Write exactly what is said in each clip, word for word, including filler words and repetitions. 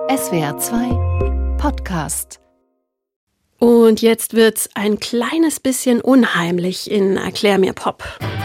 S W R zwei Podcast. Und jetzt wird's ein kleines bisschen unheimlich in Erklär mir Pop.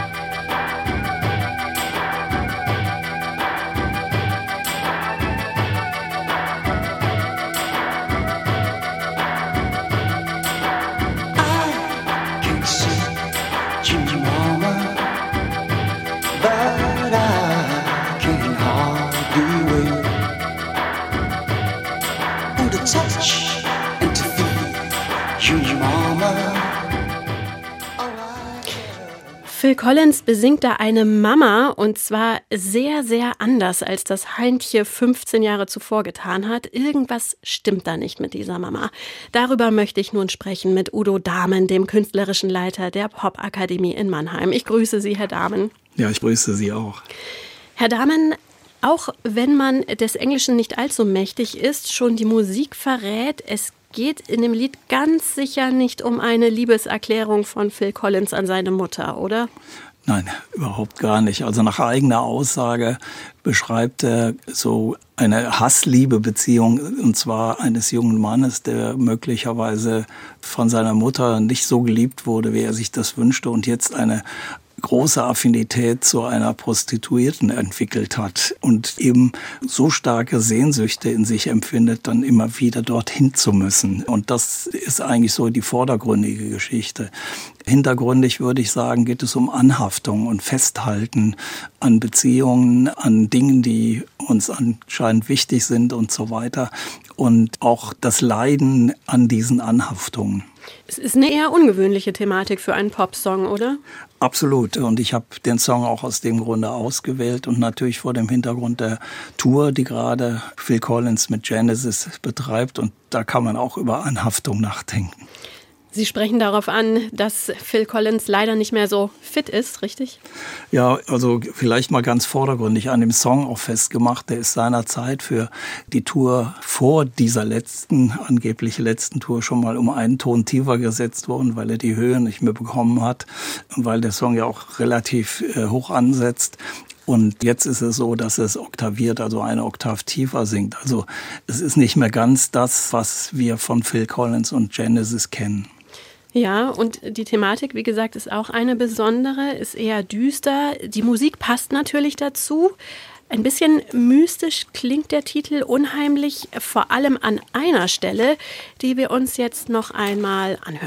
Phil Collins besingt da eine Mama und zwar sehr, sehr anders, als das Heintje fünfzehn Jahre zuvor getan hat. Irgendwas stimmt da nicht mit dieser Mama. Darüber möchte ich nun sprechen mit Udo Dahmen, dem künstlerischen Leiter der Popakademie in Mannheim. Ich grüße Sie, Herr Dahmen. Ja, ich grüße Sie auch. Herr Dahmen, auch wenn man des Englischen nicht allzu mächtig ist, schon die Musik verrät, es geht in dem Lied ganz sicher nicht um eine Liebeserklärung von Phil Collins an seine Mutter, oder? Nein, überhaupt gar nicht. Also nach eigener Aussage beschreibt er so eine Hass-Liebe-Beziehung, und zwar eines jungen Mannes, der möglicherweise von seiner Mutter nicht so geliebt wurde, wie er sich das wünschte und jetzt eine große Affinität zu einer Prostituierten entwickelt hat und eben so starke Sehnsüchte in sich empfindet, dann immer wieder dorthin zu müssen. Und das ist eigentlich so die vordergründige Geschichte. Hintergründig würde ich sagen, geht es um Anhaftung und Festhalten an Beziehungen, an Dingen, die uns anscheinend wichtig sind und so weiter. Und auch das Leiden an diesen Anhaftungen. Es ist eine eher ungewöhnliche Thematik für einen Popsong, oder? Absolut. Und ich habe den Song auch aus dem Grunde ausgewählt und natürlich vor dem Hintergrund der Tour, die gerade Phil Collins mit Genesis betreibt. Und da kann man auch über Anhaftung nachdenken. Sie sprechen darauf an, dass Phil Collins leider nicht mehr so fit ist, richtig? Ja, also vielleicht mal ganz vordergründig an dem Song auch festgemacht. Der ist seinerzeit für die Tour vor dieser letzten, angeblich letzten Tour schon mal um einen Ton tiefer gesetzt worden, weil er die Höhe nicht mehr bekommen hat und weil der Song ja auch relativ äh, hoch ansetzt. Und jetzt ist es so, dass es oktaviert, also eine Oktav tiefer singt. Also es ist nicht mehr ganz das, was wir von Phil Collins und Genesis kennen. Ja, und die Thematik, wie gesagt, ist auch eine besondere, ist eher düster. Die Musik passt natürlich dazu. Ein bisschen mystisch klingt der Titel, unheimlich, vor allem an einer Stelle, die wir uns jetzt noch einmal anhören.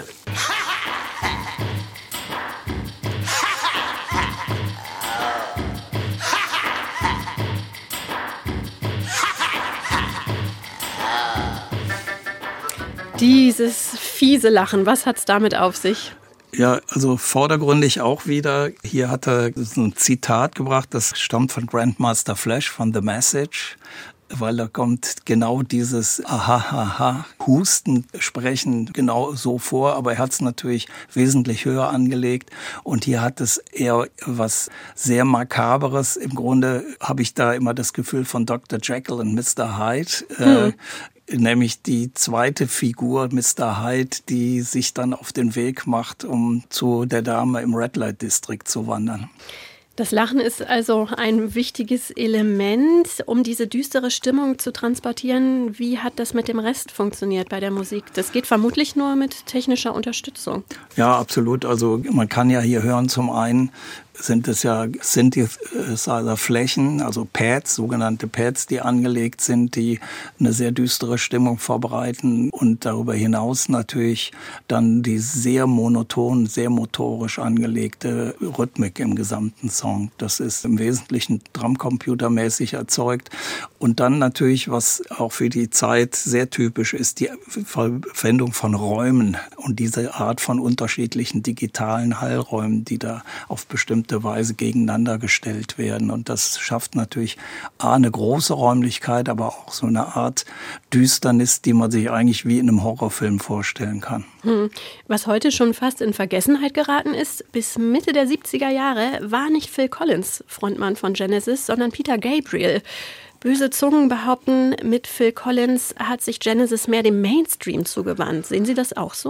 Dieses fiese Lachen, was hat's damit auf sich? Ja, also vordergründig auch wieder. Hier hat er ein Zitat gebracht, das stammt von Grandmaster Flash von The Message, weil da kommt genau dieses Aha-Aha, Husten, Sprechen genau so vor, aber er hat es natürlich wesentlich höher angelegt und hier hat es eher was sehr Makaberes. Im Grunde habe ich da immer das Gefühl von Doktor Jekyll und Mister Hyde, hm. äh, nämlich die zweite Figur, Mister Hyde, die sich dann auf den Weg macht, um zu der Dame im Red Light District zu wandern. Das Lachen ist also ein wichtiges Element, um diese düstere Stimmung zu transportieren. Wie hat das mit dem Rest funktioniert bei der Musik? Das geht vermutlich nur mit technischer Unterstützung. Ja, absolut. Also man kann ja hier hören, zum einen sind es ja Synthesizer-Flächen, also Pads, sogenannte Pads, die angelegt sind, die eine sehr düstere Stimmung verbreiten und darüber hinaus natürlich dann die sehr monoton, sehr motorisch angelegte Rhythmik im gesamten Song. Das ist im Wesentlichen drumcomputermäßig erzeugt und dann natürlich, was auch für die Zeit sehr typisch ist, die Verwendung von Räumen und diese Art von unterschiedlichen digitalen Hallräumen, die da auf bestimmte Weise gegeneinander gestellt werden. Und das schafft natürlich A, eine große Räumlichkeit, aber auch so eine Art Düsternis, die man sich eigentlich wie in einem Horrorfilm vorstellen kann. Hm. Was heute schon fast in Vergessenheit geraten ist, bis Mitte der siebziger Jahre war nicht Phil Collins Frontmann von Genesis, sondern Peter Gabriel. Böse Zungen behaupten, mit Phil Collins hat sich Genesis mehr dem Mainstream zugewandt. Sehen Sie das auch so?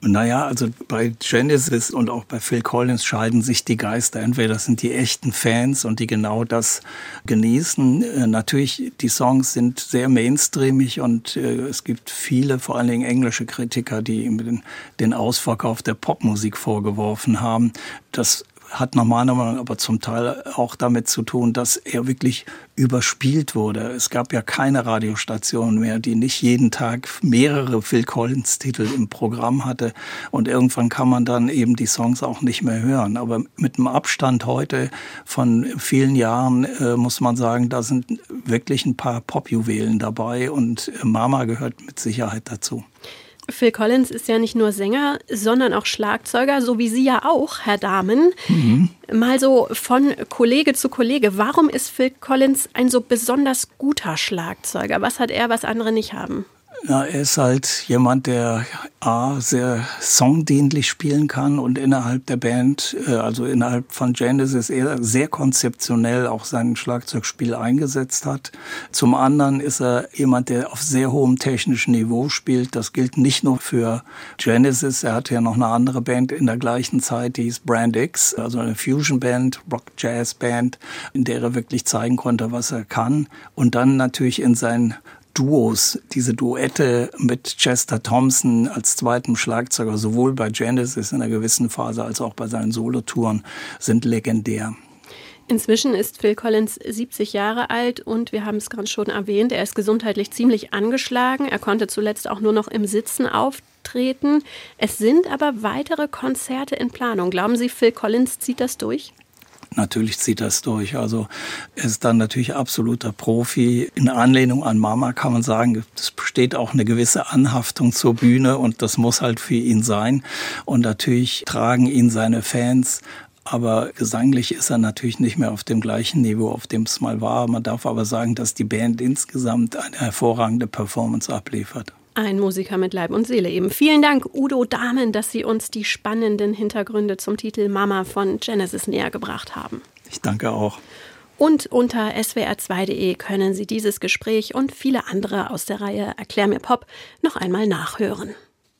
Naja, also bei Genesis und auch bei Phil Collins scheiden sich die Geister. Entweder das sind die echten Fans und die genau das genießen. Äh, natürlich, die Songs sind sehr mainstreamig und äh, es gibt viele, vor allen Dingen englische Kritiker, die ihm den, den Ausverkauf der Popmusik vorgeworfen haben. Das hat nach meiner Meinung aber zum Teil auch damit zu tun, dass er wirklich überspielt wurde. Es gab ja keine Radiostation mehr, die nicht jeden Tag mehrere Phil Collins-Titel im Programm hatte. Und irgendwann kann man dann eben die Songs auch nicht mehr hören. Aber mit dem Abstand heute von vielen Jahren äh, muss man sagen, da sind wirklich ein paar Popjuwelen dabei und Mama gehört mit Sicherheit dazu. Phil Collins ist ja nicht nur Sänger, sondern auch Schlagzeuger, so wie Sie ja auch, Herr Dahmen. Mhm. Mal so von Kollege zu Kollege. Warum ist Phil Collins ein so besonders guter Schlagzeuger? Was hat er, was andere nicht haben? Ja, er ist halt jemand, der A, sehr songdienlich spielen kann und innerhalb der Band, also innerhalb von Genesis, er sehr konzeptionell auch sein Schlagzeugspiel eingesetzt hat. Zum anderen ist er jemand, der auf sehr hohem technischen Niveau spielt. Das gilt nicht nur für Genesis. Er hatte ja noch eine andere Band in der gleichen Zeit, die hieß Brand X, also eine Fusion-Band, Rock-Jazz-Band, in der er wirklich zeigen konnte, was er kann. Und dann natürlich in seinen Duos, diese Duette mit Chester Thompson als zweitem Schlagzeuger, sowohl bei Genesis in einer gewissen Phase als auch bei seinen Solotouren, sind legendär. Inzwischen ist Phil Collins siebzig Jahre alt und wir haben es gerade schon erwähnt, er ist gesundheitlich ziemlich angeschlagen. Er konnte zuletzt auch nur noch im Sitzen auftreten. Es sind aber weitere Konzerte in Planung. Glauben Sie, Phil Collins zieht das durch? Natürlich zieht das durch. Also er ist dann natürlich absoluter Profi. In Anlehnung an Mama kann man sagen, es besteht auch eine gewisse Anhaftung zur Bühne und das muss halt für ihn sein. Und natürlich tragen ihn seine Fans. Aber gesanglich ist er natürlich nicht mehr auf dem gleichen Niveau, auf dem es mal war. Man darf aber sagen, dass die Band insgesamt eine hervorragende Performance abliefert. Ein Musiker mit Leib und Seele eben. Vielen Dank, Udo Dahmen, dass Sie uns die spannenden Hintergründe zum Titel Mama von Genesis näher gebracht haben. Ich danke auch. Und unter s w r zwei punkt d e können Sie dieses Gespräch und viele andere aus der Reihe Erklär mir Pop noch einmal nachhören.